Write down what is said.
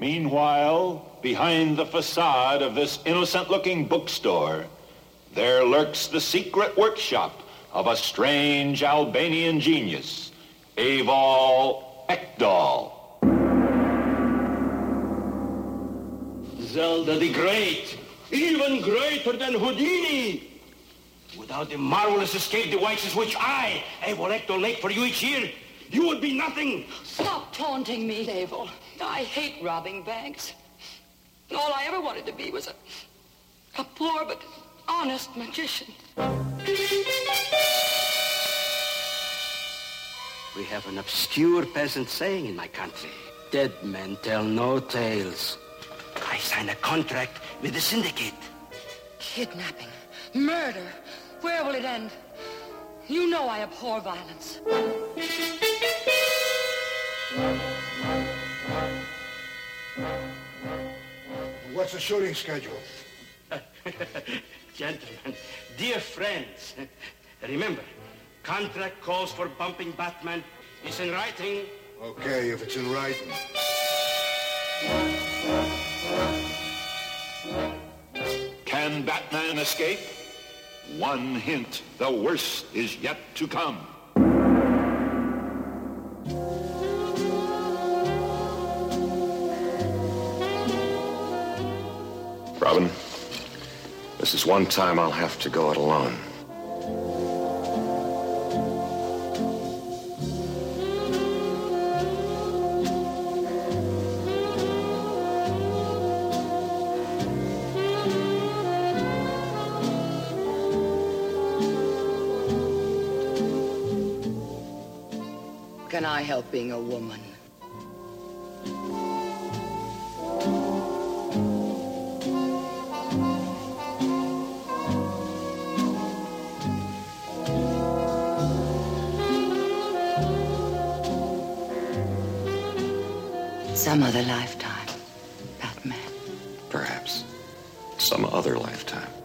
Meanwhile, behind the facade of this innocent-looking bookstore, there lurks the secret workshop of a strange Albanian genius, Eval Ekdal. Zelda the Great, even greater than Houdini. Without the marvelous escape devices which I, Eval Ekdal, make for you each year, you would be nothing. Stop taunting me, Eval. I hate robbing banks. All I ever wanted to be was a poor but honest magician. We have an obscure peasant saying in my country. Dead men tell no tales. I sign a contract with the syndicate. Kidnapping, murder. Where will it end? You know I abhor violence. What's the shooting schedule? Gentlemen, dear friends, remember, contract calls for bumping Batman. It's in writing. Okay, if it's in writing. Can Batman escape? One hint, the worst is yet to come. Robin, this is one time I'll have to go it alone. Can I help being a woman? Some other lifetime, Batman. Perhaps some other lifetime.